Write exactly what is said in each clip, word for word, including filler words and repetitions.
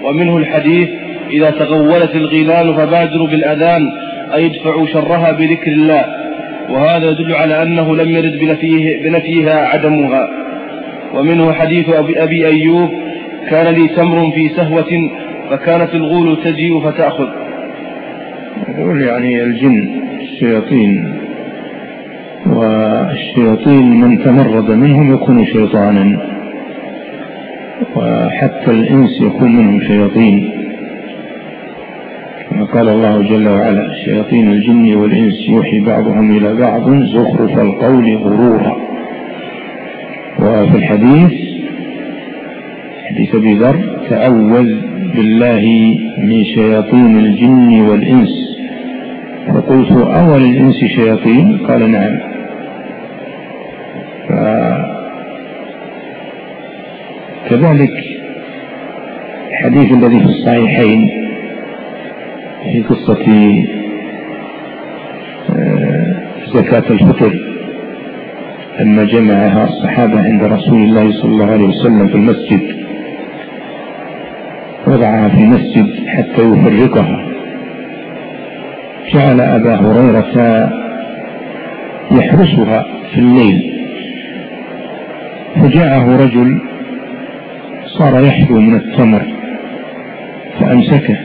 ومنه الحديث: إذا تغولت الغيلان فبادروا بالأذان، أي ادفعوا شرها بذكر الله. وهذا يدل على أنه لم يرد بنفيه بنفيها عدمها. ومنه حديث أبي أيوب: كان لي تمر في سهوة فكانت الغول تجيء فتأخذ. يقول يعني الجن الشياطين، والشياطين من تمرد منهم يكون شيطانا، وحتى الإنس يكون منهم شياطين، كما قال الله جل وعلا: شياطين الجن والإنس يوحي بعضهم إلى بعض زخرف القول غرورا. وفي الحديث حديث أبي ذر: تأوذ بالله من شياطين الجن والإنس. فقلت: أول الإنس شياطين؟ قال: نعم. كذلك الحديث الذي في الصحيحين في قصة زكاة الفطر لما جمعها الصحابة عند رسول الله صلى الله عليه وسلم في المسجد، وضعها في المسجد حتى يفرقها، جعل أبا هريرة يحرسها في الليل، فجاءه رجل صار يحذو من التمر فأمسكه،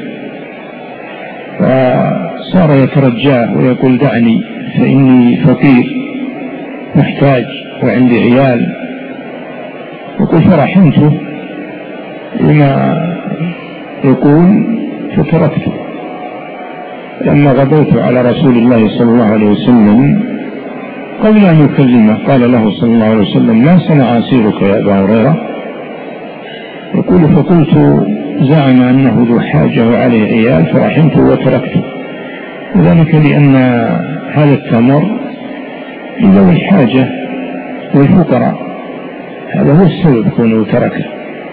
فصار يترجاه ويقول: دعني فإني فقير محتاج وعندي عيال. وقل: فرحمته لما يقول فتركته. لما غدوت على رسول الله صلى الله عليه وسلم قبل أن يكلمه قال له صلى الله عليه وسلم: ما صنع أسيرك يا أبا هريرة؟ يقول: فقلت: زعم أنه ذو حاجة وعليه عيال فرحمته وتركته. وذلك لأن هذا التمر لذوي الحاجة والفقراء، هذا هو السبب كونه تركه.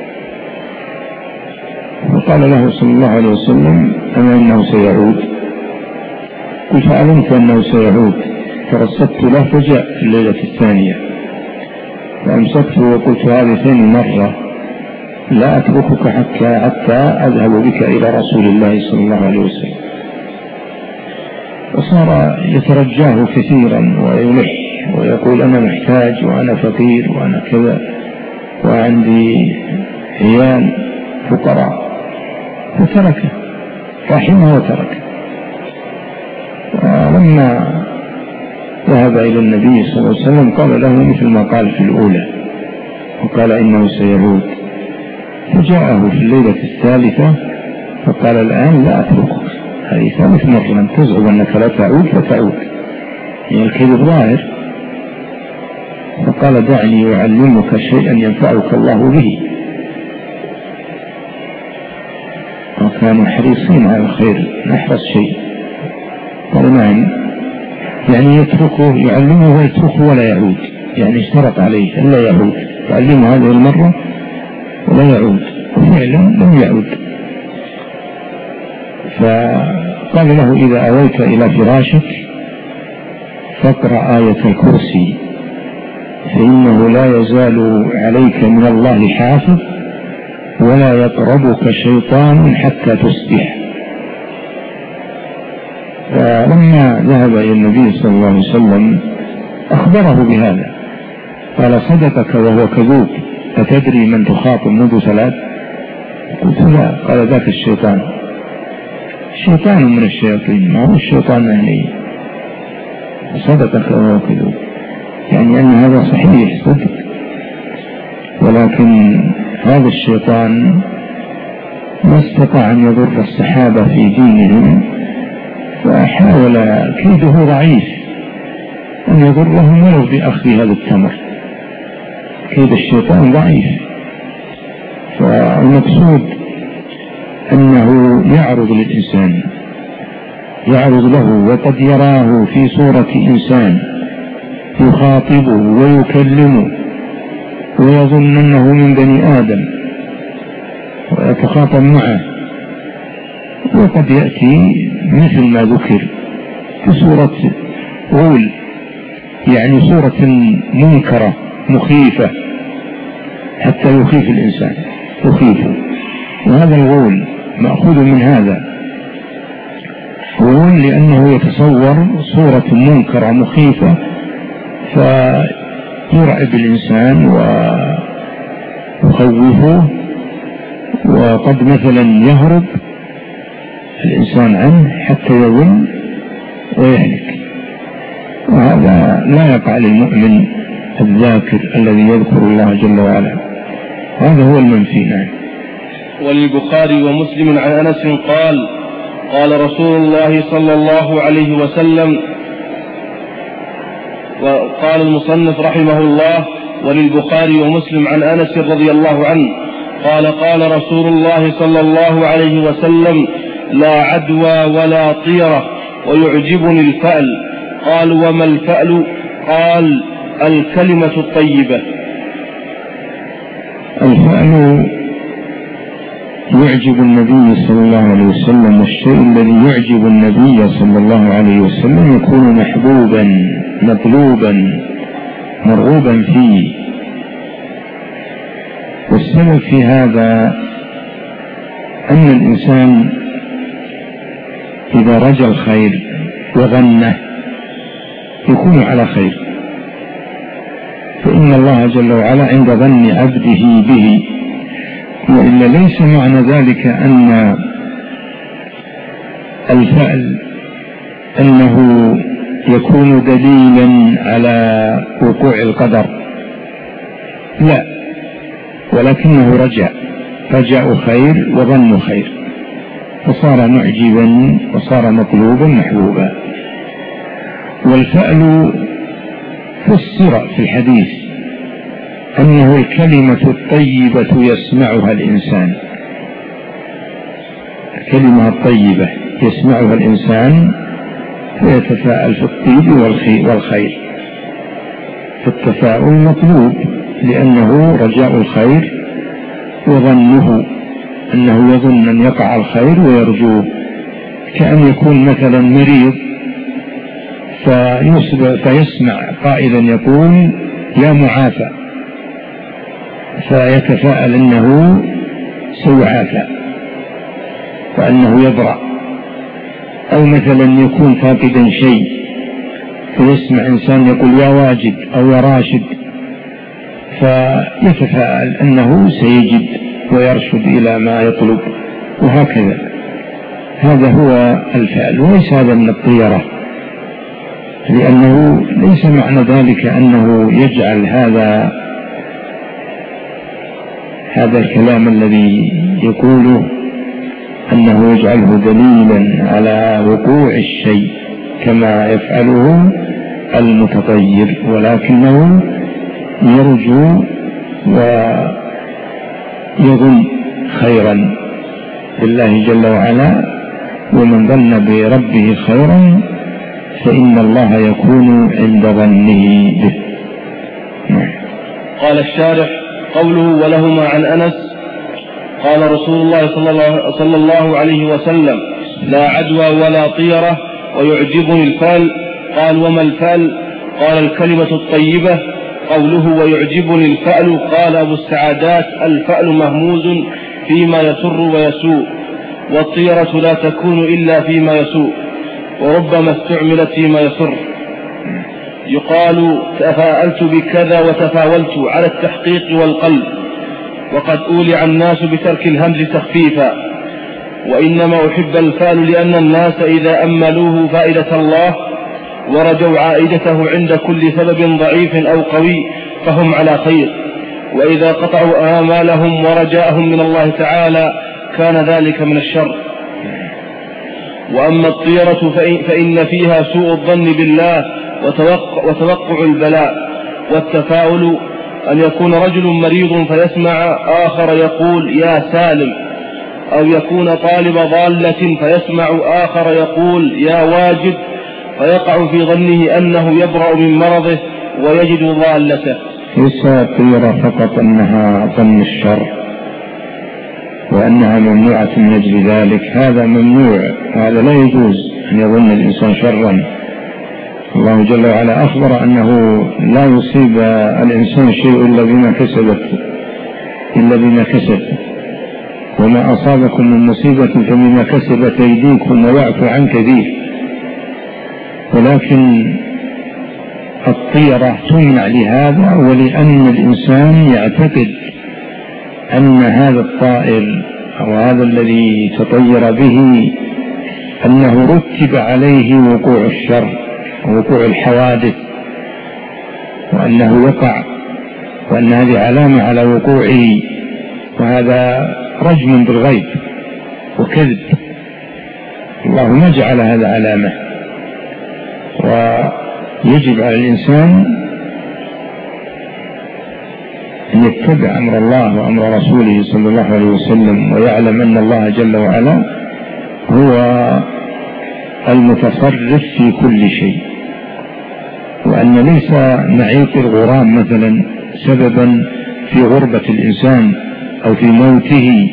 وقال له صلى الله عليه وسلم: أما إنه سيعود. قلت: فعلمت أنه سيعود، فرصدت له فجاء في الليلة الثانية، فأمسكته وقلت: هذه ثاني مرة، لا أتركك حتى حتى أذهب بك إلى رسول الله صلى الله عليه وسلم. وصار يترجاه كثيرا ويلح ويقول: أنا محتاج وأنا فقير وأنا كذا وعندي عيال فقراء، فتركه، رحمه وتركه. ولما ذهب إلى النبي صلى الله عليه وسلم قال له مثل ما قال في الأولى، وقال: إنه سيعود. فجاءه في الليلة الثالثة فقال: الآن لا أتركك، هذه ثالث مرة تزعم أنك لا تعود فتعود، يعني الكذب ظاهر. فقال: دعني أعلمك شيئا ينفعك الله به. وكانوا حريصين على الخير، نحرص شيء. قال: نعم، يعني يتركه، يعلمه ويتركه ولا يعود، يعني اشترط عليه ألا يعود، يعلمه هذه المرة ولا يعود، وفعلا لم يعود. فقال له: إذا أويت إلى فراشك فاقرأ آية الكرسي، فإنه لا يزال عليك من الله حافظ ولا يقربك شيطان حتى تصبح. فلما ذهب إلى النبي صلى الله عليه وسلم أخبره بهذا، قال: صدقك وهو كذوب، أتدري من تخاطب منذ ثلاث؟ قلت: لا. قال: ذاك الشيطان، شيطان من الشياطين، ما هو الشيطان يعني. صدقك وهو كذوب، يعني أن هذا صحيح صدق، ولكن هذا الشيطان ما استطاع أن يضر الصحابة في دينهم، فحاول كيده ضعيف أن يضرهم ولو بأخذ هذا التمر. كيد الشيطان ضعيف. فالمقصود أنه يعرض للإنسان، يعرض له، وقد يراه في صورة إنسان يخاطبه ويكلمه ويظن أنه من بني آدم ويتخاطب معه، وقد يأتي مثل ما ذكر في صورة غول، يعني صورة منكرة مخيفة حتى يخيف الإنسان، يخيفه وهذا الغول مأخوذ من هذا، غول لأنه يتصور صورة منكرة مخيفة فيرعب الإنسان ويخوفه، وقد مثلا يهرب الإنسان عنه حتى يظن ويهلك، وهذا لا يقع للمؤمن الذاكر الذي يذكر الله جل وعلا، هذا هو المنفي. نعم. وللبخاري ومسلم عن أنس قال قال رسول الله صلى الله عليه وسلم، وقال المصنف رحمه الله: وللبخاري ومسلم عن أنس رضي الله عنه قال قال رسول الله صلى الله عليه وسلم: لا عدوى ولا طيرة ويعجبني الفأل. قال: وما الفأل؟ قال: الكلمة الطيبة. الفأل يعجب النبي صلى الله عليه وسلم، والشيء الذي يعجب النبي صلى الله عليه وسلم يكون محبوبا مطلوبا مرغوبا فيه. والسبب في هذا أن الإنسان إذا رجى الخير وظنه يكون على خير، فإن الله جل وعلا عند ظن عبده به، وإلا ليس معنى ذلك أن الفعل أنه يكون دليلا على وقوع القدر، لا، ولكنه رجاء رجاء خير وظن خير، فصار معجبا وصار مطلوبا محبوبا. والفعل فسر في الحديث أنه الكلمة الطيبة يسمعها الإنسان، الكلمة الطيبة يسمعها الإنسان فيتفاءل في الطيب والخير، فالتفاؤل مطلوب لأنه رجاء الخير وظنه أنه يظن أن يقع الخير ويرجوه، كأن يكون مثلا مريض فيسمع قائلا يقول: يا معافى، فيتفاءل أنه سيعافى وأنه يبرأ. أو مثلا يكون فاقدا شيء فيسمع إنسان يقول: يا واجد أو يا راشد، فيتفاءل أنه سيجد ويرشد إلى ما يطلب، وهكذا. هذا هو الفعل، وليس هذا من الطيرة، لأنه ليس معنى ذلك أنه يجعل هذا هذا الكلام الذي يقوله أنه يجعله دليلا على وقوع الشيء كما يفعله المتطير، ولكنه يرجو ويظن خيرا بالله جل وعلا، ومن ظن بربه خيرا فإن الله يكون عند ظنه به. قال الشارح: قوله ولهما عن أنس قال رسول الله صلى الله عليه وسلم: لا عدوى ولا طيرة ويعجبني الفال. قال: وما الفال؟ قال: الكلمة الطيبة. قوله ويعجبني الفأل، قال أبو السعادات: الفأل مهموز فيما يسر ويسوء، والطيرة لا تكون إلا فيما يسوء، وربما استعملت فيما يسر. يقال: تفاءلت بكذا وتفاولت على التحقيق والقلب، وقد أولع الناس بترك الهمز تخفيفا، وإنما أحب الفال لأن الناس إذا أملوه فائدة الله ورجوا عائدته عند كل سبب ضعيف أو قوي فهم على خير، وإذا قطعوا آمالهم ورجاءهم من الله تعالى كان ذلك من الشر. وأما الطيرة فإن فيها سوء الظن بالله وتوقع, وتوقع البلاء. والتفاؤل أن يكون رجل مريض فيسمع آخر يقول: يا سالم، أو يكون طالب ضالة فيسمع آخر يقول: يا واجد، فيقع في ظنه أنه يبرأ من مرضه ويجد ضالته. ليس الطيرة فقط أنها ظن الشر وأنها ممنوعة من أجل ذلك، هذا ممنوع، هذا لا يجوز أن يظن الإنسان شرا. الله جل وعلا أخبر أنه لا يصيب الإنسان شيء إلا بما كسبت إلا بما كسب. وما أصابكم من مصيبة فبما كسبت أيديكم ويعفو عن كثير. ولكن الطيرة تمنع لهذا، ولأن الإنسان يعتقد أن هذا الطائر أو هذا الذي تطير به أنه رتب عليه وقوع الشر ووقوع الحوادث، وأنه يقع، وأن هذه علامة على وقوعه، وهذا رجم بالغيب وكذب. الله ما جعل هذا علامة. ويجب على الإنسان أن يتبع أمر الله وأمر رسوله صلى الله عليه وسلم، ويعلم أن الله جل وعلا هو المتصرف في كل شيء، وأن ليس معيق الغرام مثلا سببا في غربة الإنسان أو في موته،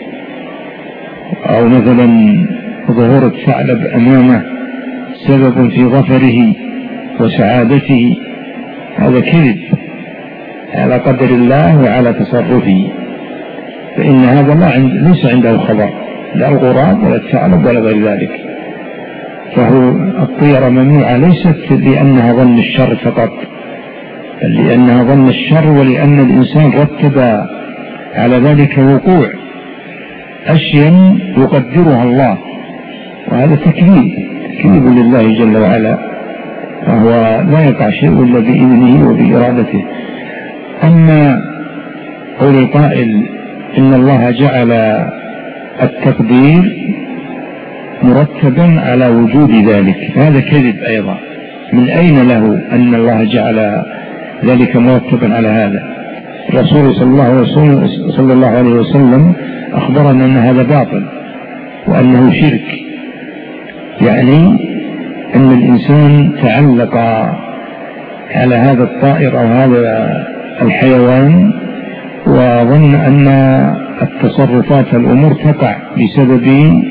أو مثلا ظهور الثعلب أمامه سبب في ظفره وسعادته. هذا كذب على قدر الله وعلى تصرفه، فإن هذا لا عند ليس عنده خبر، لا الغراب ولا الثعلب ولا غير ذلك. فهو الطيرة ممنوعة ليست لأنها ظن الشر فقط، بل لأنها ظن الشر، ولأن الإنسان رتب على ذلك وقوع أشياء يقدرها الله، وهذا تكذيب تكذيب لله جل وعلا، فهو لا يقع شيء إلا بإذنه وبإرادته. أما قول القائل إن الله جعل التقدير مرتبا على وجود ذلك، هذا كذب أيضا. من أين له أن الله جعل ذلك مرتبا على هذا؟ الرسول صلى الله عليه وسلم, صلى الله عليه وسلم أخبرنا أن هذا باطل وأنه شرك، يعني أن الإنسان تعلق على هذا الطائر أو هذا الحيوان وظن أن التصرفات الأمور تقع بسبب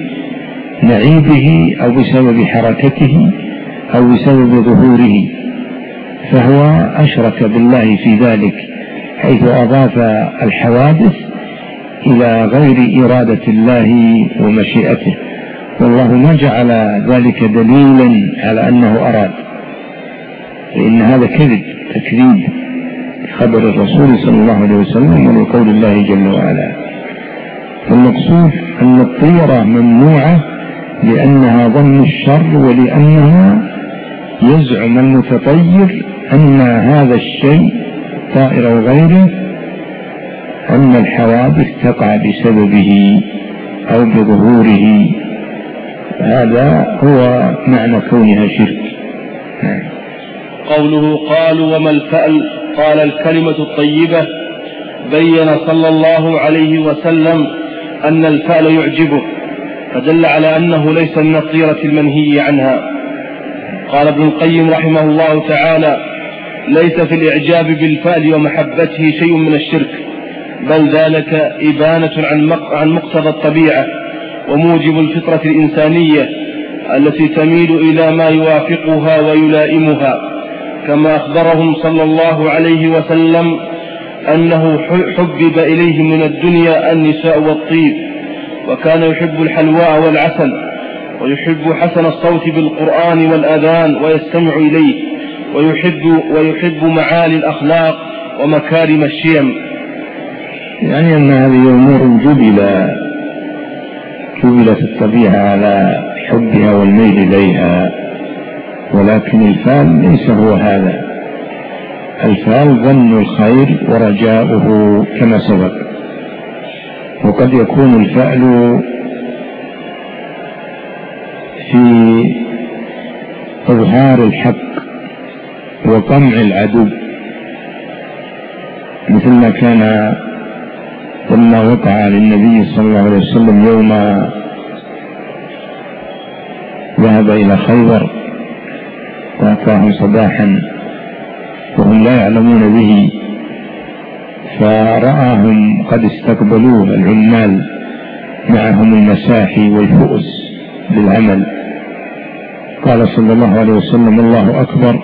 نعيبه أو بسبب حركته أو بسبب ظهوره، فهو أشرك بالله في ذلك، حيث أضاف الحوادث إلى غير إرادة الله ومشيئته، والله ما جعل ذلك دليلا على أنه أراد، فإن هذا كذب تكذيب خبر الرسول صلى الله عليه وسلم ولقول الله جل وعلا. فالمقصود أن الطيرة ممنوعة لأنها ظن الشر، ولأنها يزعم المتطير أن هذا الشيء طائر أو غيره أن الحوادث تقع بسببه أو بظهوره، هذا هو معنى كونها شرك. قوله قالوا وما الفأل؟ قال الكلمة الطيبة. بين صلى الله عليه وسلم أن الفأل يعجبه، فدل على أنه ليس من الطيرة المنهي عنها. قال ابن القيم رحمه الله تعالى: ليس في الإعجاب بالفأل ومحبته شيء من الشرك، بل ذلك إبانة عن مقتضى الطبيعة وموجب الفطرة الإنسانية التي تميل إلى ما يوافقها ويلائمها، كما أخبرهم صلى الله عليه وسلم أنه حبب إليه من الدنيا النساء والطيب، وكان يحب الحلواء والعسل، ويحب حسن الصوت بالقرآن والأذان ويستمع إليه، ويحب, ويحب معالي الأخلاق ومكارم الشيم. يعني أن هذه أمور جبل جبلت الطبيعة على حبها والميل إليها، ولكن الفعل ليس هو هذا. الفعل ظن الخير ورجاؤه كما سبق، وقد يكون الفعل في إظهار الحق وقمع العدو، مثل ما كان لما وقع للنبي صلى الله عليه وسلم يوم ذهب إلى خيبر وأتاهم صباحا وهم لا يعلمون به، فرآهم قد استقبلوه العمال معهم المساحي والفؤس للعمل، قال صلى الله عليه وسلم: الله أكبر،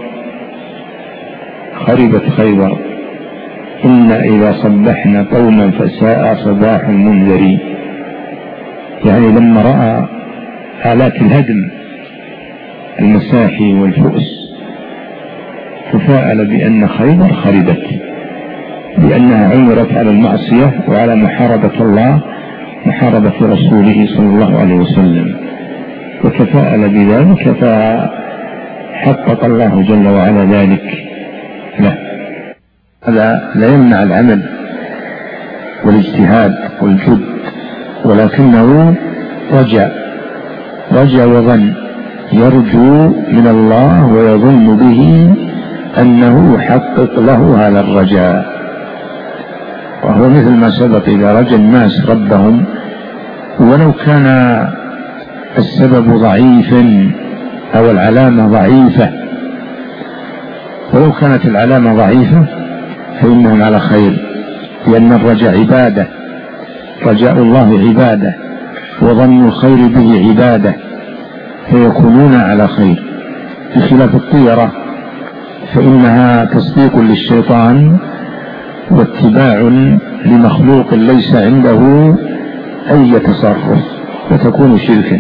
خربت خيبر، إن إذا صبحنا قوما فساء صباح المنذرين. يعني لما رأى آلات الهدم المساحي والفؤس تفاءل بأن خيبر خربت، لأنها عمرت على المعصية وعلى محاربة الله، محاربة رسوله صلى الله عليه وسلم، وتفاءل بذلك فحقق الله جل وعلا ذلك له. هذا لا يمنع العمل والاجتهاد والجد، ولكنه رجع رجع وظن، يرجو من الله ويظن به أنه يحقق له هذا الرجاء. وهو مثل ما سبق، إذا رجى الناس ربهم ولو كان السبب ضعيفا أو العلامة ضعيفة، ولو كانت العلامة ضعيفة فإنهم على خير، لأن الرجاء عبادة، رجاء الله عبادة، وظن الخير به عبادة، فيكونون على خير، بخلاف الطيرة فإنها تصديق للشيطان واتباع لمخلوق ليس عنده أي تصرف، فتكون شركا.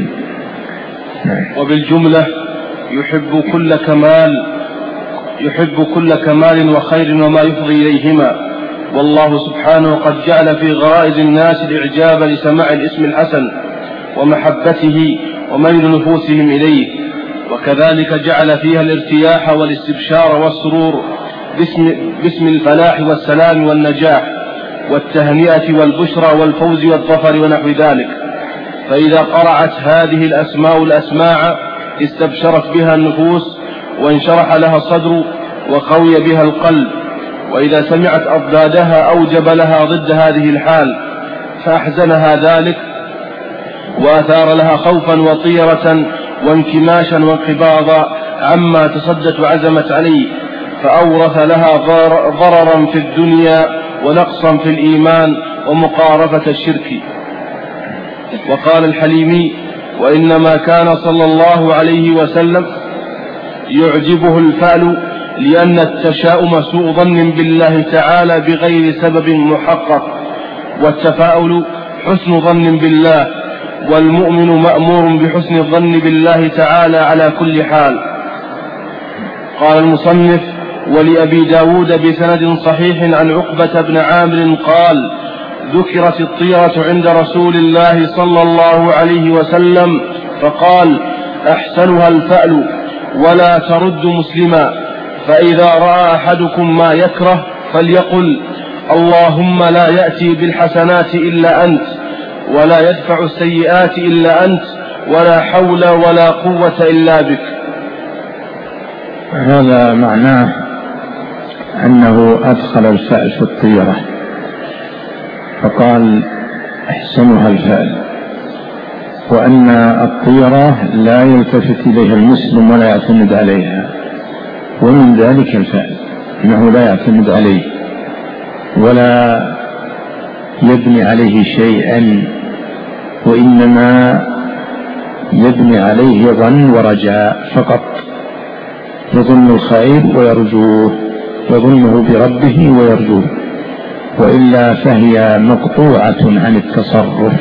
وبالجملة يحب كل كمال يحب كل كمال وخير وما يفضي إليهما، والله سبحانه قد جعل في غرائز الناس الإعجاب لسماع الاسم الحسن ومحبته وميل نفوسهم إليه، وكذلك جعل فيها الارتياح والاستبشار والسرور باسم, باسم الفلاح والسلام والنجاح والتهنئة والبشرى والفوز والظفر ونحو ذلك. فإذا قرعت هذه الأسماء الأسماع استبشرت بها النفوس وانشرح لها الصدر وقوي بها القلب، وإذا سمعت أضدادها أوجب لها ضد هذه الحال فأحزنها ذلك وأثار لها خوفا وطيرة وانكماشا وانقباضا عما تصدت وعزمت عليه، فأورث لها ضررا في الدنيا ونقصا في الإيمان ومقارفة الشرك. وقال الحليمي: وإنما كان صلى الله عليه وسلم يعجبه الفأل لأن التشاؤم سوء ظن بالله تعالى بغير سبب محقق، والتفاؤل حسن ظن بالله، والمؤمن مأمور بحسن الظن بالله تعالى على كل حال. قال المصنف: ولأبي داود بسند صحيح عن عقبة بن عامر قال: ذكرت الطيرة عند رسول الله صلى الله عليه وسلم فقال: أحسنها الفأل ولا ترد مسلما، فإذا رأى أحدكم ما يكره فليقل: اللهم لا يأتي بالحسنات إلا أنت، ولا يدفع السيئات إلا أنت، ولا حول ولا قوة إلا بك. هذا معناه أنه أدخل الفأل في الطيرة، فقال: أحسنها الفأل، وأن الطيرة لا يلتفت إليها المسلم ولا يعتمد عليها، ومن ذلك الفأل، أنه لا يعتمد عليه ولا يبني عليه شيئا، وإنما يبني عليه ظن ورجاء فقط، يظن الخير ويرجوه، يظنه بربه ويرجوه، وإلا فهي مقطوعة عن التصرف.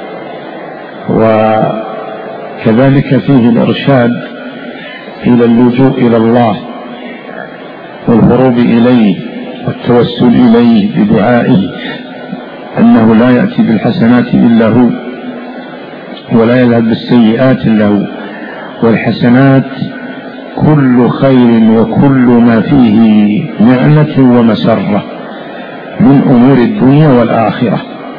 وكذلك فيه الإرشاد إلى اللجوء إلى الله والهروب إليه والتوسل إليه بدعائه، أنه لا يأتي بالحسنات إلا هو، ولا يذهب بالسيئات إلا هو، والحسنات كل خير وكل ما فيه نعمة ومسرة من أمور الدنيا والآخرة،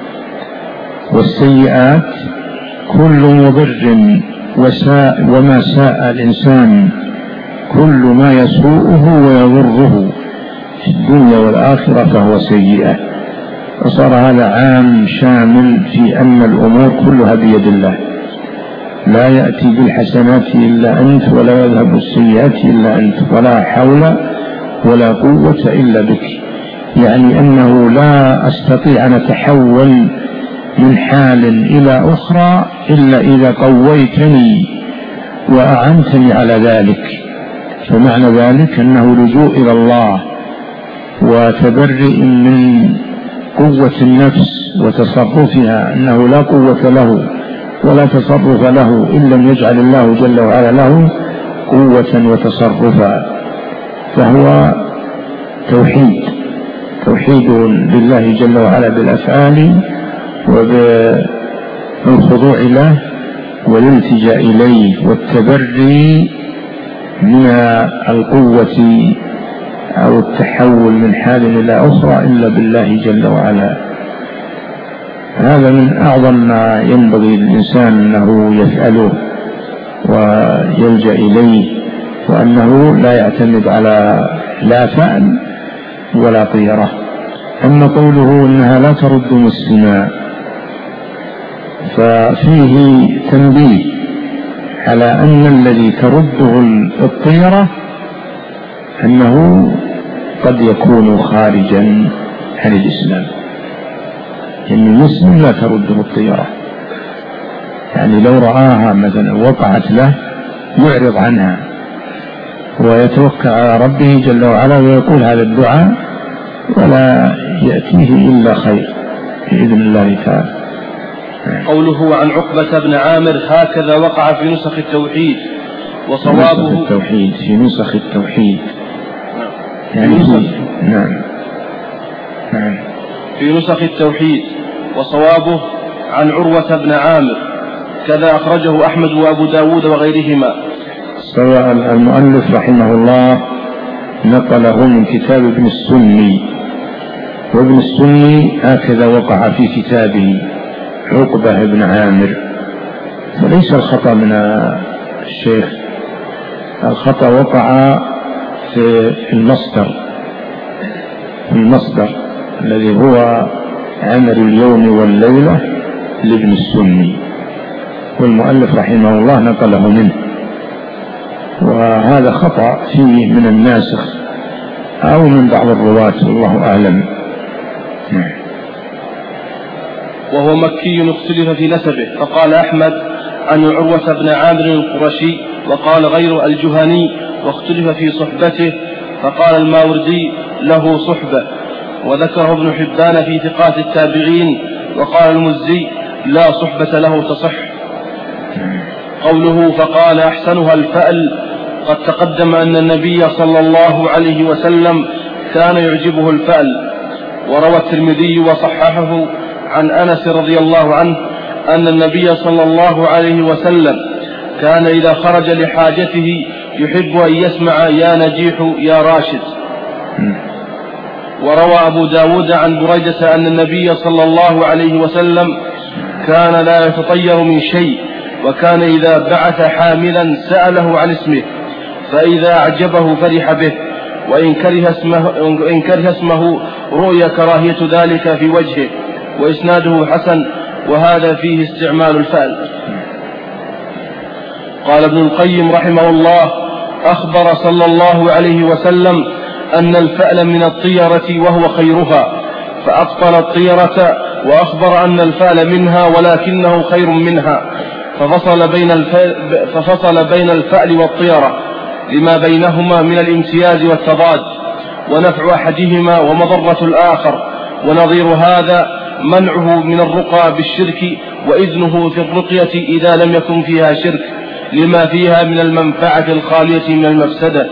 والسيئات كل مضر وساء وما ساء الإنسان، كل ما يسوءه ويضره في الدنيا والآخرة فهو سيئة. وصار هذا عام شامل في أن الأمور كلها بيد الله، لا يأتي بالحسنات إلا أنت، ولا يذهب بالسيئات إلا أنت، ولا حول ولا قوة إلا بك. يعني أنه لا أستطيع أن أتحول من حال إلى أخرى إلا إذا قويتني وأعنتني على ذلك. فمعنى ذلك أنه لجوء إلى الله وتبرئ من قوة النفس وتصرفها، أنه لا قوة له ولا تصرف له إن لم يجعل الله جل وعلا له قوة وتصرفا، فهو توحيد توحيد لله جل وعلا بالأفعال وبالخضوع له والالتجاء إليه والتبري من القوة أو التحول من حال إلى أخرى إلا بالله جل وعلا. هذا من أعظم ما ينبغي للإنسان أنه يفعله ويلجأ إليه، وأنه لا يعتمد على لا فعل ولا طيرة. أما قوله إنها لا ترد مسلما ففيه تنبيه على أن الذي ترده الطيرة أنه قد يكون خارجا عن الإسلام، يعني المسلم لا ترده الطيرة، يعني لو رآها مثلا وقعت له يعرض عنها ويتوكل على ربه جل وعلا ويقول هذا الدعاء ولا يأتيه إلا خير بإذن الله تعالى. قوله عن عقبة بن عامر هكذا وقع في نسخ التوحيد وصوابه نسخ التوحيد في نسخ التوحيد يعني نسخ نعم نعم في نسخ التوحيد وصوابه عن عروة بن عامر كذا أخرجه أحمد وأبو داود وغيرهما. سواء المؤلف رحمه الله نقله من كتاب ابن السني، وابن السني هكذا وقع في كتابه عقبة بن عامر، فليس الخطأ من الشيخ، الخطأ وقع في المصدر في المصدر الذي هو عمل اليوم والليلة لابن السني، والمؤلف رحمه الله نقله منه، وهذا خطأ فيه من الناسخ أو من بعض الرواة والله أعلم. وهو مكي اختلف في نسبه، فقال أحمد عن عروة بن عامر القرشي، وقال غير الجهني، واختلف في صحبته، فقال الماوردي له صحبة، وذكره ابن حبان في ثقات التابعين، وقال المزي لا صحبة له تصح. قوله فقال أحسنها الفأل، قد تقدم أن النبي صلى الله عليه وسلم كان يعجبه الفأل، وروى الترمذي وصححه عن أنس رضي الله عنه أن النبي صلى الله عليه وسلم كان إذا خرج لحاجته يحب أن يسمع يا نجيح يا راشد. وروى أبو داود عن بريدة أن النبي صلى الله عليه وسلم كان لا يتطير من شيء، وكان إذا بعث حاملا سأله عن اسمه، فإذا أعجبه فرح به، وإن كره اسمه, إن كره اسمه رؤي كراهية ذلك في وجهه، وإسناده حسن، وهذا فيه استعمال الفأل. قال ابن القيم رحمه الله أخبر صلى الله عليه وسلم أن الفأل من الطيرة وهو خيرها، فأبطل الطيرة، وأخبر أن الفأل منها ولكنه خير منها، ففصل بين الفأل, ففصل بين الفأل والطيرة لما بينهما من الامتياز والتضاد، ونفع أحدهما ومضرة الآخر، ونظير هذا منعه من الرقى بالشرك، وإذنه في الرقية إذا لم يكن فيها شرك، لما فيها من المنفعة الخالية من المفسدة.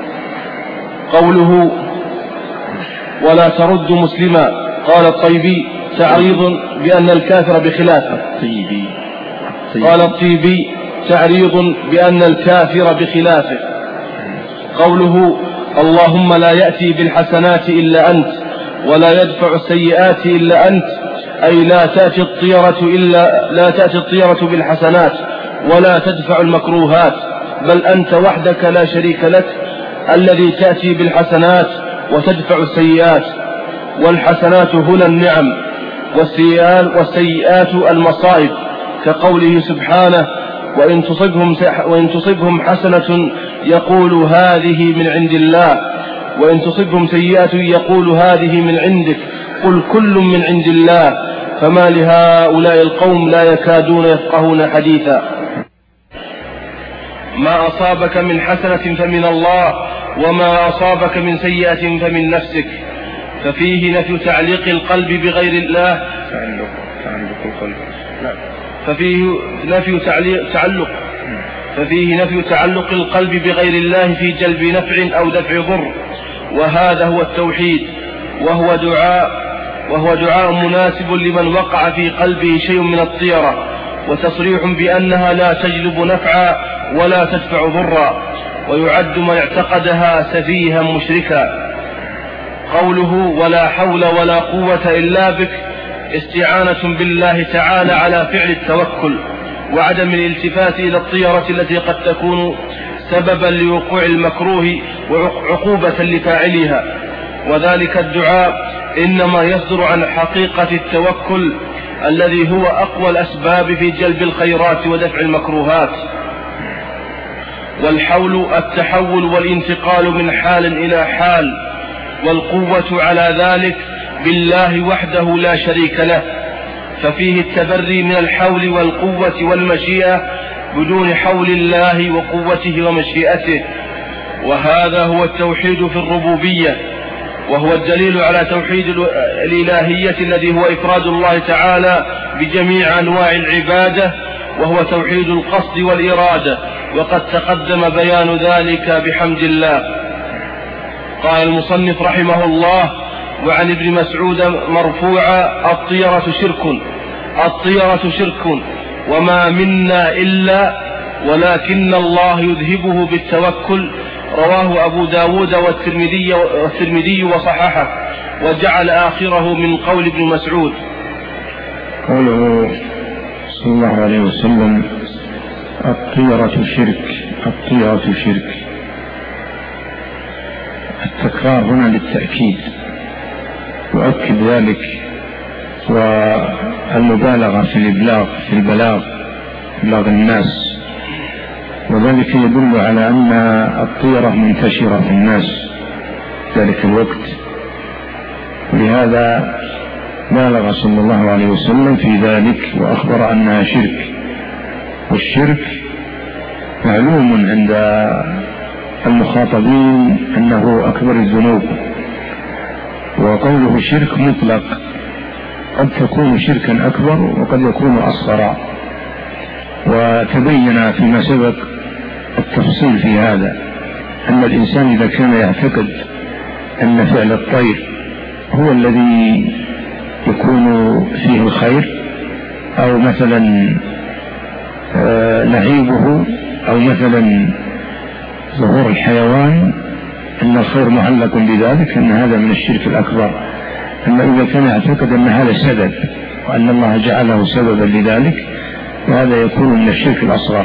قوله ولا ترد مسلما، قال الطيبي تعريض بأن الكافر بخلافه. قال الطيبي تعريض بأن الكافر بخلافه. قوله اللهم لا يأتي بالحسنات إلا أنت، ولا يدفع السيئات إلا أنت، أي لا تأتي الطيرة إلا لا تأتي الطيرة بالحسنات، ولا تدفع المكروهات، بل أنت وحدك لا شريك لك الذي تأتي بالحسنات وتدفع السيئات. والحسنات هنا النعم، والسيئات المصائب، كقوله سبحانه وإن تصبهم, وإن تصبهم حسنة يقول هذه من عند الله، وإن تصبهم سيئة يقول هذه من عندك، قل كل من عند الله، فما لهؤلاء القوم لا يكادون يفقهون حديثا. ما أصابك من حسنة فمن الله، وما أصابك من سيئة فمن نفسك. ففيه نفي تعليق القلب بغير الله. تعلق تعلق القلب. نعم. ففيه نفي تعلق ففيه نفي تعلق القلب بغير الله في جلب نفع أو دفع ضر، وهذا هو التوحيد، وهو دعاء وهو دعاء مناسب لمن وقع في قلبه شيء من الطيرة، وتصريح بأنها لا تجلب نفعا ولا تدفع ضرا، ويعد من اعتقدها سفيها مشركا. قوله ولا حول ولا قوة إلا بك استعانة بالله تعالى على فعل التوكل، وعدم الالتفات إلى الطيرة التي قد تكون سببا لوقوع المكروه وعقوبة لفاعلها. وذلك الدعاء إنما يصدر عن حقيقة التوكل الذي هو أقوى الأسباب في جلب الخيرات ودفع المكروهات. والحول التحول والانتقال من حال إلى حال، والقوة على ذلك بالله وحده لا شريك له، ففيه التبري من الحول والقوة والمشيئة بدون حول الله وقوته ومشيئته. وهذا هو التوحيد في الربوبية، وهو الدليل على توحيد الإلهية الذي هو إفراد الله تعالى بجميع أنواع العبادة، وهو توحيد القصد والإرادة، وقد تقدم بيان ذلك بحمد الله. قال المصنف رحمه الله: وعن ابن مسعود مرفوعا: الطيرة شرك الطيرة شرك وما منا إلا ولكن الله يذهبه بالتوكل. رواه أبو داود والترمذي, والترمذي وصححه، وجعل آخره من قول ابن مسعود. قوله صلى الله عليه وسلم: الطيرة شرك الطيرة شرك. التكرار هنا للتأكيد، وأكد ذلك والمبالغة في الإبلاغ في البلاغ إبلاغ الناس، وذلك يدل على أن الطيرة منتشرة في الناس ذلك الوقت، ولهذا بالغ صلى الله عليه وسلم في ذلك وأخبر أنها شرك. والشرك معلوم عند المخاطبين أنه أكبر الذنوب، وقوله شرك مطلق، قد تكون شركا أكبر وقد يكون أصغر، وتبين فيما سبق التفصيل في هذا أن الإنسان إذا كان يعتقد أن فعل الطير هو الذي يكون فيه الخير، أو مثلا لعيبه، أو مثلا ظهور الحيوان، أن الخير معلق بذلك، أن هذا من الشرك الأكبر. أما إذا كان يعتقد أن هذا سبب وأن الله جعله سببا لذلك، فهذا يكون من الشرك الأصغر.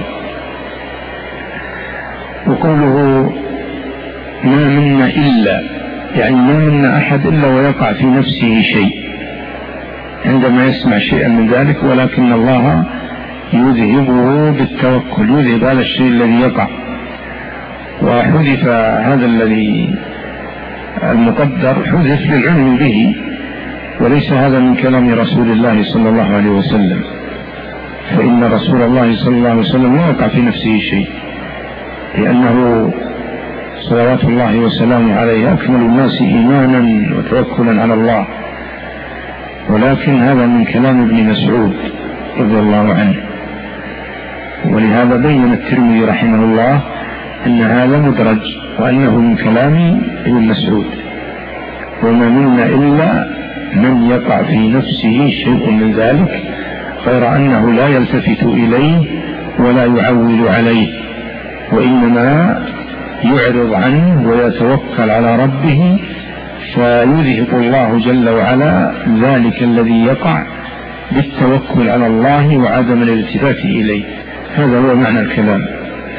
وقوله ما منا إلا، يعني ما منا أحد إلا ويقع في نفسه شيء عندما يسمع شيئا من ذلك، ولكن الله يذهبه بالتوكل، يذهب هذا الشيء الذي يقع. وحذف هذا الذي المقدر حذف للعلم به، وليس هذا من كلام رسول الله صلى الله عليه وسلم، فإن رسول الله صلى الله عليه وسلم لا يقع في نفسه شيء، لأنه صلوات الله وسلامه عليه أكمل الناس إيمانا وتوكلا على الله. ولكن هذا من كلام ابن مسعود رضي الله عنه، ولهذا بين الترمذي رحمه الله أن هذا مدرج، وأنه من كلام ابن مسعود. وما منا إلا من يقع في نفسه شيء من ذلك، غير أنه لا يلتفت إليه ولا يعول عليه، وإنما يعرض عنه ويتوكل على ربه، فيذهب الله جل وعلا ذلك الذي يقع بالتوكل على الله وعدم الالتفات إليه. هذا هو معنى الكلام.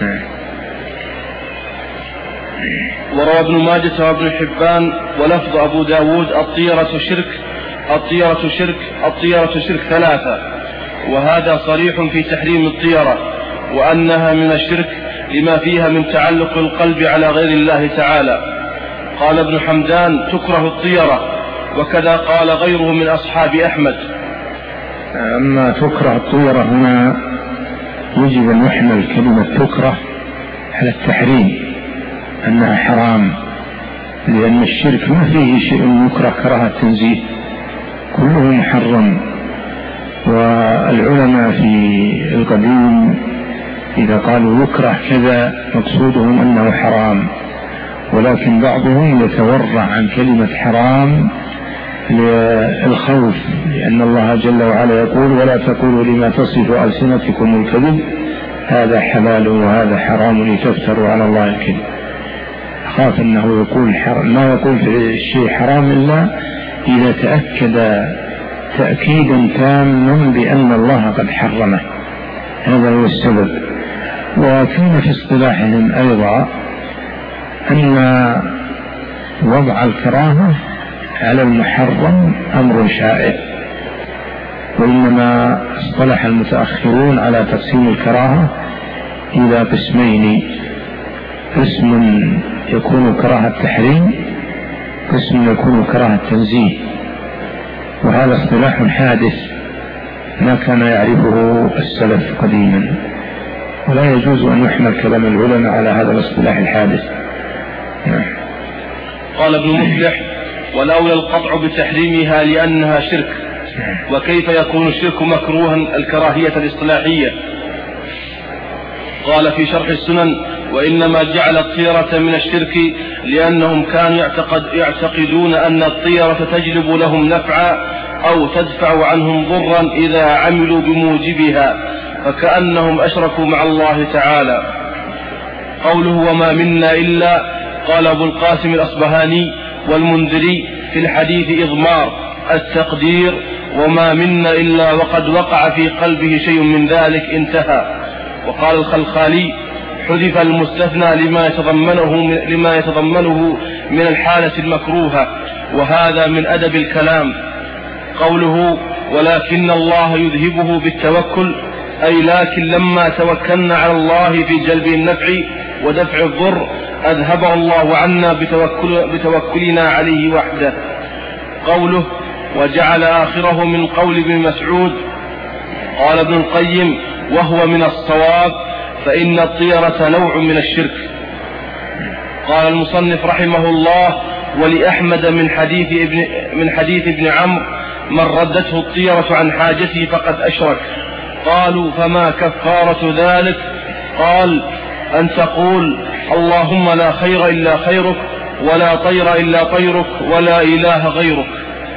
وروى ابن ماجه وابن حبان ولفظ أبو داود: الطيرة شرك الطيرة شرك الطيرة شرك ثلاثة. وهذا صريح في تحريم الطيرة، وأنها من الشرك لما فيها من تعلق القلب على غير الله تعالى. قال ابن حمدان: تكره الطيرة، وكذا قال غيره من أصحاب أحمد. أما تكره الطيرة هنا يجب أن يحمل كلمة تكره على التحريم، أنها حرام، لأن الشرك ما فيه شيء يكره كراهة تنزيه، كله محرم. والعلماء في القديم إذا قالوا يكره كذا مقصودهم أنه حرام، ولكن بعضهم يتورع عن كلمة حرام للخوف، لأن الله جل وعلا يقول: ولا تقولوا لما تصف ألسنتكم الكذب هذا حلال وهذا حرام لتفتروا على الله الكذب. خاف أنه يقول حرام، ما يقول في الشيء حرام إلا إذا تأكد تأكيدا تاما بأن الله قد حرمه، هذا هو السبب. وكان في اصطلاحهم أيضا أن وضع الكراهة على المحرم أمر شائع، وإنما اصطلح المتأخرون على تقسيم الكراهة إلى قسمين: قسم يكون كراهة تحريم، قسم يكون كراهة تنزيه. وهذا اصطلاح حادث ما كان يعرفه السلف قديما، ولا يجوز أن يحمل كلام العلماء على هذا الاصطلاح الحادث. قال ابن مفلح: والأولى القطع بتحريمها لأنها شرك. وكيف يكون الشرك مكروها الكراهية الاصطلاحية؟ قال في شرح السنن: وإنما جعل الطيرة من الشرك لأنهم كانوا يعتقد يعتقدون أن الطيرة تجلب لهم نفعا أو تدفع عنهم ضرا إذا عملوا بموجبها، فكأنهم أشركوا مع الله تعالى. قوله وما منا إلا، قال أبو القاسم الأصبهاني والمنذري في الحديث إضمار التقدير: وما منا إلا وقد وقع في قلبه شيء من ذلك، انتهى. وقال الخلخالي: حذف المستثنى لما يتضمنه لما يتضمنه من الحالة المكروهة، وهذا من أدب الكلام. قوله ولكن الله يذهبه بالتوكل، أي لكن لما توكلنا على الله في جلب النفع ودفع الضر أذهبه الله عنا بتوكل بتوكلنا عليه وحده. قوله وجعل آخره من قول ابن مسعود، قال ابن القيم: وهو من الصواب، فإن الطيرة نوع من الشرك. قال المصنف رحمه الله: ولأحمد من حديث ابن, من حديث ابن عمرو: من ردته الطيرة عن حاجته فقد أشرك. قالوا: فما كفارة ذلك؟ قال: أن تقول اللهم لا خير إلا خيرك، ولا طير إلا طيرك، ولا إله غيرك.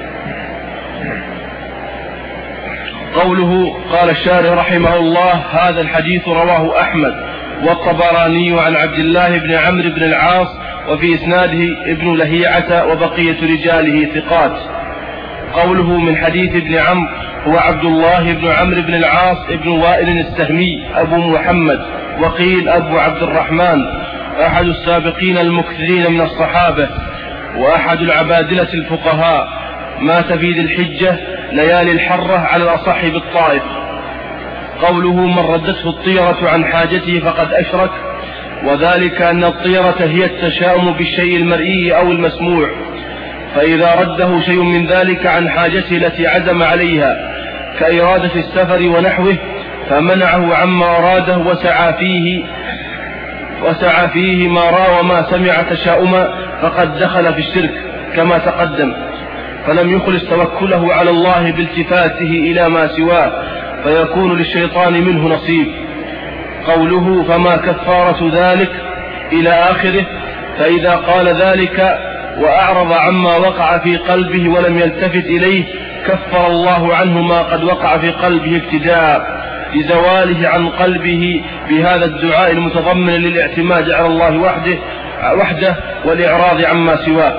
قوله قال الشارح رحمه الله: هذا الحديث رواه أحمد والطبراني عن عبد الله بن عمرو بن العاص، وفي إسناده ابن لهيعة وبقية رجاله ثقات. قوله من حديث ابن عمرو هو عبد الله بن عمرو بن العاص ابن وائل السهمي أبو محمد، وقيل أبو عبد الرحمن، أحد السابقين المكثرين من الصحابة، وأحد العبادلة الفقهاء، مات في ذي الحجة ليالي الحرة على الأصح بالطائف. قوله من ردته الطيرة عن حاجته فقد أشرك، وذلك أن الطيرة هي التشاؤم بالشيء المرئي أو المسموع، فإذا رده شيء من ذلك عن حاجته التي عزم عليها كإرادة السفر ونحوه فمنعه عما أراده وسعى فيه وسعى فيه ما رأى وما سمع تشاؤما فقد دخل في الشرك كما تقدم، فلم يخلص توكله على الله بالتفاته إلى ما سواه، فيكون للشيطان منه نصيب. قوله فما كفارة ذلك إلى آخره، فإذا قال ذلك وأعرض عما وقع في قلبه ولم يلتفت إليه كفر الله عنه ما قد وقع في قلبه ابتداء لزواله عن قلبه بهذا الدعاء المتضمن للاعتماد على الله وحده, وحده والإعراض عما سواه.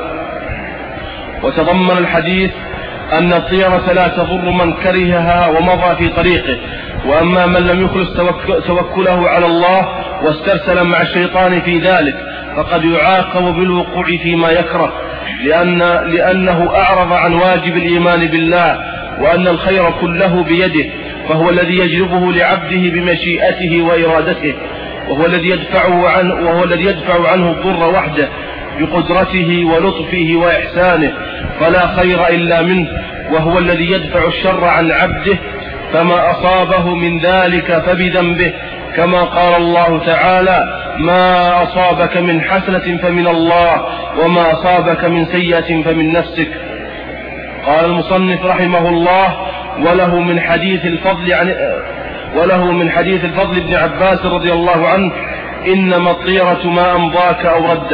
وتضمن الحديث أن الطيرة لا تضر من كرهها ومضى في طريقه، وأما من لم يخلص توكله على الله واسترسل مع الشيطان في ذلك فقد يعاقب بالوقوع فيما يكره، لأن لأنه أعرض عن واجب الإيمان بالله وأن الخير كله بيده، فهو الذي يجلبه لعبده بمشيئته وإرادته، وهو الذي يدفعه عنه وهو الذي يدفع عنه الضر وحده بقدرته ولطفه وإحسانه، فلا خير إلا منه، وهو الذي يدفع الشر عن عبده، فما أصابه من ذلك فبذنبه، كما قال الله تعالى ما أصابك من حسنة فمن الله وما أصابك من سيئة فمن نفسك. قال المصنف رحمه الله وله من حديث الفضل عن وله من حديث الفضل بن عباس رضي الله عنه إنما الطيرة ما أمضاك أو ردك.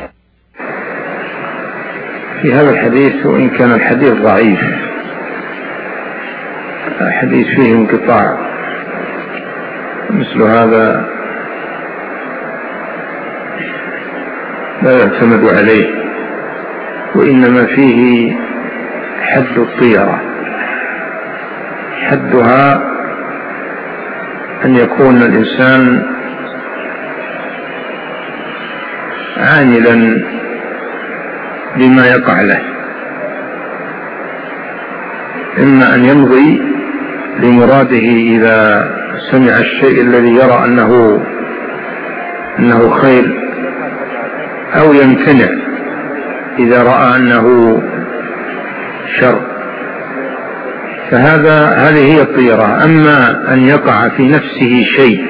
في هذا الحديث وإن كان الحديث ضعيف، حديث فيه انقطاع، مثل هذا لا يعتمد عليه، وإنما فيه حد الطيرة. حدها أن يكون الإنسان عاملا بما يقع له، إما أن يمضي لمراده إذا سمع الشيء الذي يرى أنه أنه خير، أو يمتنع إذا رأى أنه شر. فهذا هذه هي الطيرة. أما أن يقع في نفسه شيء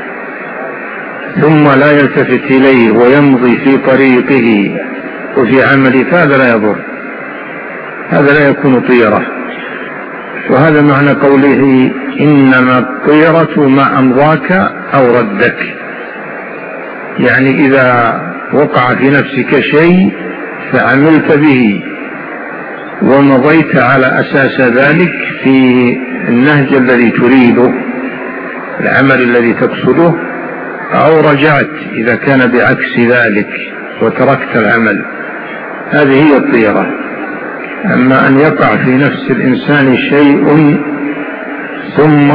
ثم لا يلتفت إليه ويمضي في طريقه وفي عمله فهذا لا يضر، هذا لا يكون طيرة. وهذا معنى قوله إنما الطيرة ما أمضاك أو ردك، يعني إذا وقع في نفسك شيء فعملت به ومضيت على أساس ذلك في النهج الذي تريده، العمل الذي تقصده، أو رجعت إذا كان بعكس ذلك وتركت العمل، هذه هي الطيرة. أما أن يقع في نفس الإنسان شيء ثم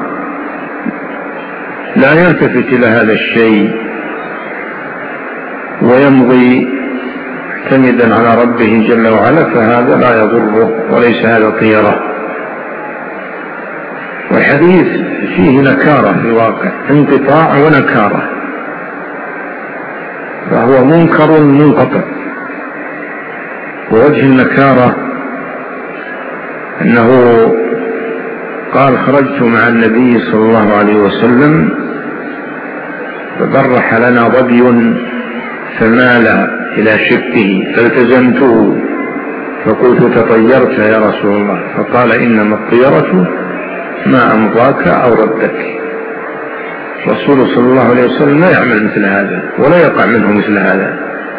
لا يلتفت إلى هذا الشيء ويمضي معتمدا على ربه جل وعلا فهذا لا يضره وليس هذا طيرة. والحديث فيه نكارة في الواقع، انقطاع ونكارة، فهو منكر منقطع. ووجه النكارة أنه قال خرجت مع النبي صلى الله عليه وسلم فبرح لنا ظبي فمال إلى شقه فالتزمته فقلت تطيرت يا رسول الله، فقال إنما الطيرة ما أمضاك أو ردك. رسول صلى الله عليه وسلم لا يعمل مثل هذا ولا يقع منه مثل هذا،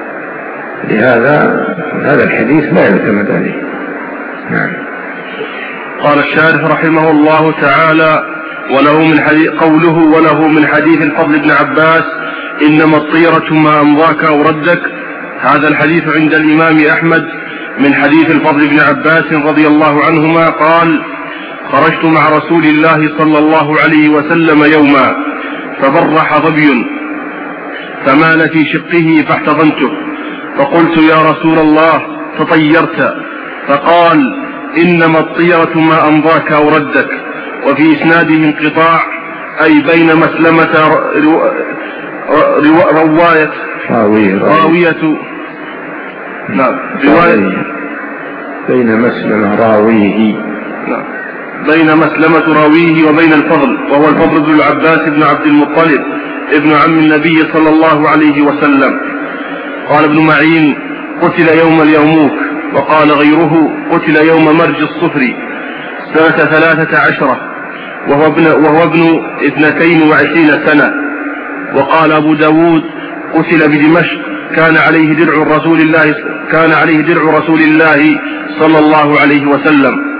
لهذا هذا الحديث لا يعتمد عليه. نعم. قال الشارح رحمه الله تعالى وله من حديث قوله وله من حديث الفضل بن عباس إنما الطيرة ما أمضاك أو ردك، هذا الحديث عند الإمام أحمد من حديث الفضل بن عباس رضي الله عنهما قال خرجت مع رسول الله صلى الله عليه وسلم يوما فبرح ظبي فمال في شقه فاحتضنته فقلت يا رسول الله تطيرت، فقال إنما الطيرة ما أمضاك أو ردك. وفي إسناده انقطاع أي بين مسلمة رو... رو... رواية راوية راوية نعم رواية بين مسلمة راويه نعم بين مسلمة راويه وبين الفضل، وهو الفضل بن العباس بن عبد المطلب ابن عم النبي صلى الله عليه وسلم. قال ابن معين قتل يوم اليرموك، وقال غيره قتل يوم مرج الصفر سنة ثلاثة عشرة وهو ابن, وهو ابن اثنتين وعشرين سنة. وقال أبو داود قتل بدمشق كان عليه درع رسول الله كان عليه درع رسول الله صلى الله عليه وسلم.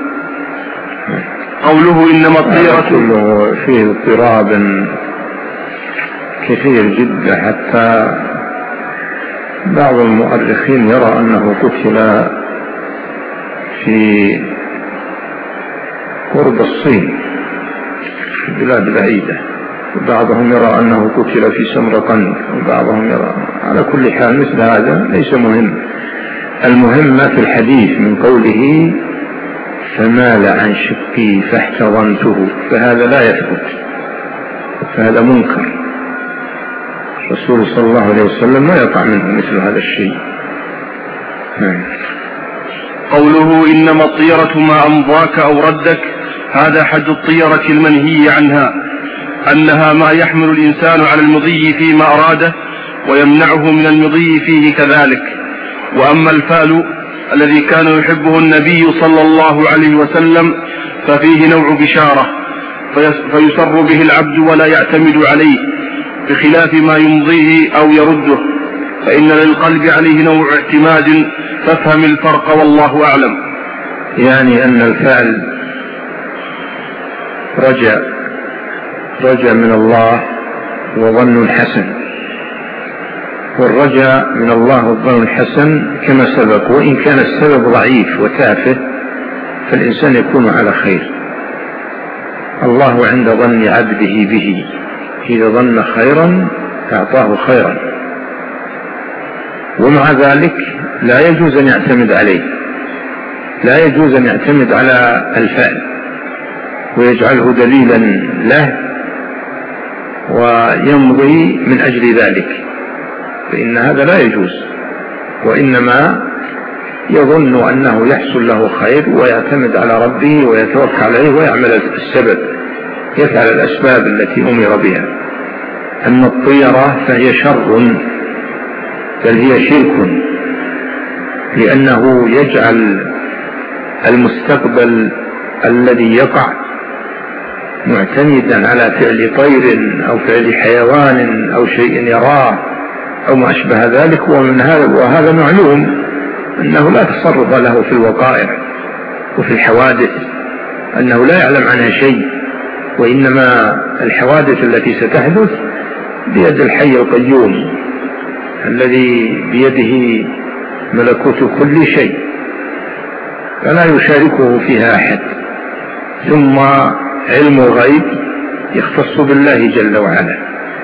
قوله إنما الطيرة كله فيه اضطراب كثير جدا، حتى بعض المؤرخين يرى أنه قتل في قرب الصين في بلاد بعيدة، وبعضهم يرى أنه قتل في سمرقند، وبعضهم يرى. على كل حال مثل هذا ليس مهم، المهم ما في الحديث من قوله فمال عن شقي فاحتضنته، فهذا لا يثبت، فهذا منكر. الرسول صلى الله عليه وسلم لا يقع منه مثل هذا الشيء. قوله إنما الطيرة ما أمضاك أو ردك، هذا حد الطيرة المنهي عنها، أنها ما يحمل الإنسان على المضي فيما أراده ويمنعه من المضي فيه كذلك. وأما الفال الذي كان يحبه النبي صلى الله عليه وسلم ففيه نوع بشارة فيسر به العبد ولا يعتمد عليه، بخلاف ما يمضيه أو يرده، فإن للقلب عليه نوع اعتماد، فافهم الفرق والله أعلم. يعني أن الفعل رجاء رجاء من الله وظن حسن، والرجاء من الله والظن الحسن كما سبق، وإن كان السبب ضعيف وتافه فالإنسان يكون على خير. الله عند ظن عبده به، إذا ظن خيرا أعطاه خيرا، ومع ذلك لا يجوز أن يعتمد عليه، لا يجوز أن يعتمد على الفعل ويجعله دليلا له ويمضي من أجل ذلك، فإن هذا لا يجوز، وإنما يظن أنه يحصل له خير ويعتمد على ربه ويتوكل عليه ويعمل السبب، يفعل الأسباب التي أمر بها. أما الطيرة فهي شر، بل هي شرك، لأنه يجعل المستقبل الذي يقع معتمدا على فعل طير أو فعل حيوان أو شيء يراه أو ما أشبه ذلك، ومن هذا وهذا معلوم أنه لا تصرف له في الوقائع وفي الحوادث، أنه لا يعلم عنها شيء، وإنما الحوادث التي ستحدث بيد الحي القيوم الذي بيده ملكوت كل شيء، فلا يشاركه فيها أحد. ثم علم الغيب يختص بالله جل وعلا،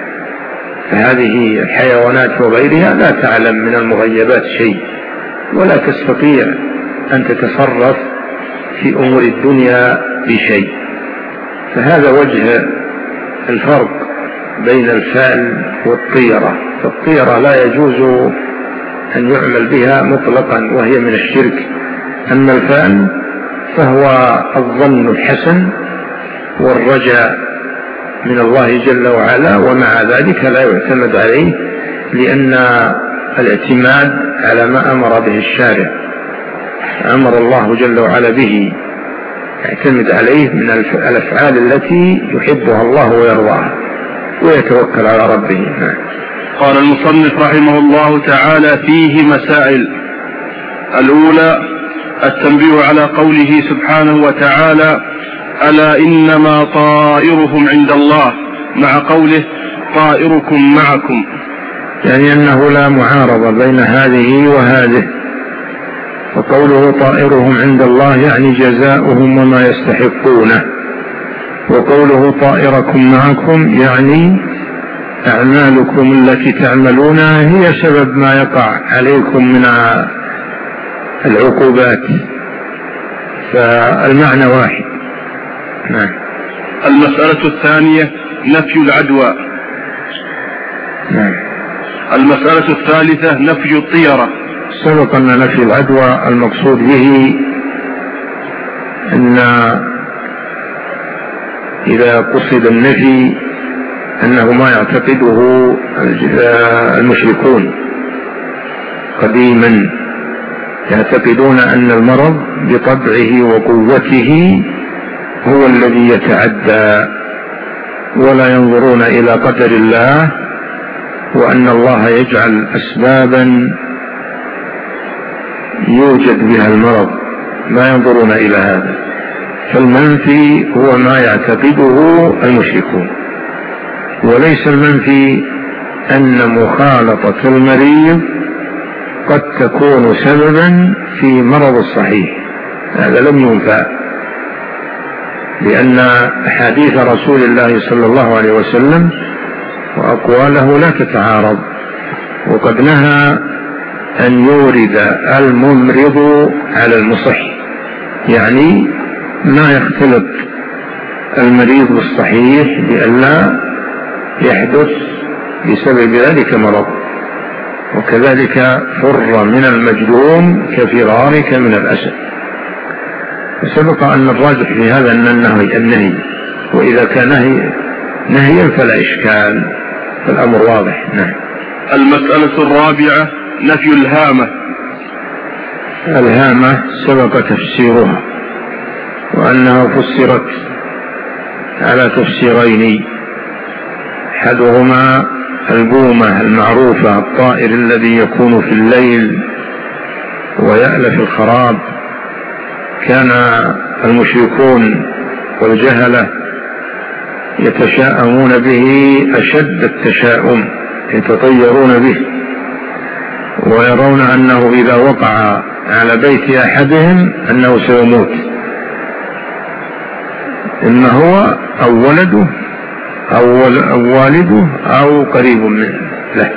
فهذه الحيوانات وغيرها لا تعلم من المغيبات شيء، ولا تستطيع أن تتصرف في أمور الدنيا بشيء. فهذا وجه الفرق بين الفعل والطيرة. فالطيرة لا يجوز أن يعمل بها مطلقا وهي من الشرك، أما الفعل فهو الظن الحسن والرجاء من الله جل وعلا، ومع ذلك لا يعتمد عليه، لأن الاعتماد على ما أمر به الشارع، أمر الله جل وعلا به، يعتمد عليه من الأفعال التي يحبها الله ويرضاها ويتوكل على ربه. قال المصنف رحمه الله تعالى: فيه مسائل. الأولى التنبيه على قوله سبحانه وتعالى: ألا إنما طائرهم عند الله، مع قوله: طائركم معكم، يعني أنه لا معارضة بين هذه وهذه. وقوله طائرهم عند الله يعني جزاؤهم وما يستحقونه، وقوله طائركم معكم يعني أعمالكم التي تعملونها هي سبب ما يقع عليكم من العقوبات، فالمعنى واحد. نعم. المسألة الثانية نفي العدوى. نعم. المسألة الثالثة نفي الطيرة. سبق أن نفي العدوى المقصود به أن إذا قصد النفي أنه ما يعتقده المشركون قديما، يعتقدون أن المرض بطبعه وقوته هو الذي يتعدى، ولا ينظرون إلى قدر الله، وأن الله يجعل أسبابا يوجد بها المرض، ما ينظرون إلى هذا. فالمنفي هو ما يعتقده المشركون، وليس المنفي أن مخالطة المريض قد تكون سببا في مرض الصحيح، هذا لم ينفع، لأن أحاديث رسول الله صلى الله عليه وسلم وأقواله لا تتعارض، وقد نهى أن يورد الممرض على المصح، يعني ما يختلط المريض بالصحيح لئلا يحدث بسبب ذلك مرض. وكذلك فر من المجذوم كفرارك من الأسد. وسبق أن الراجح في هذا أن النهي النهي وإذا كان نهي نهيا فلا إشكال، فالأمر واضح. نعم. المسألة الرابعة نفي الهامة. الهامة سبق تفسيرها، وأنها فسرت على تفسيرين، أحدهما البومة المعروفة، الطائر الذي يكون في الليل ويألف الخراب. كان المشركون والجهلة يتشاءمون به أشد التشاؤم، يتطيرون به، ويرون أنه إذا وقع على بيت أحدهم أنه سيموت، إما هو أو ولده أو والده أو قريب منه له.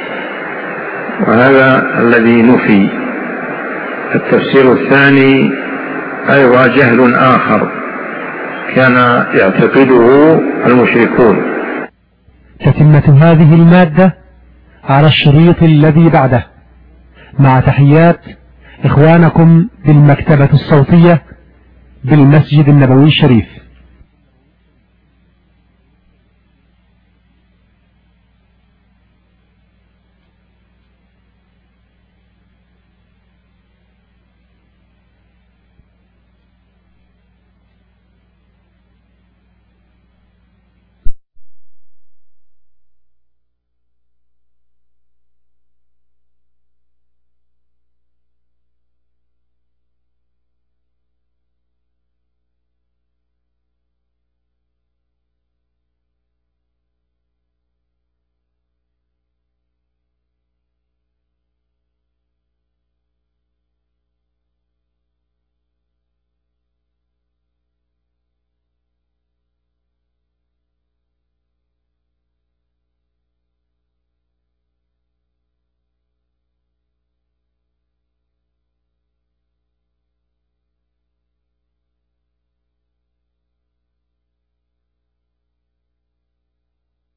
وهذا الذي نفي. التفسير الثاني أيضا جهل آخر كان يعتقده المشركون. تتمة هذه المادة على الشريط الذي بعده، مع تحيات إخوانكم بالمكتبة الصوتية بالمسجد النبوي الشريف.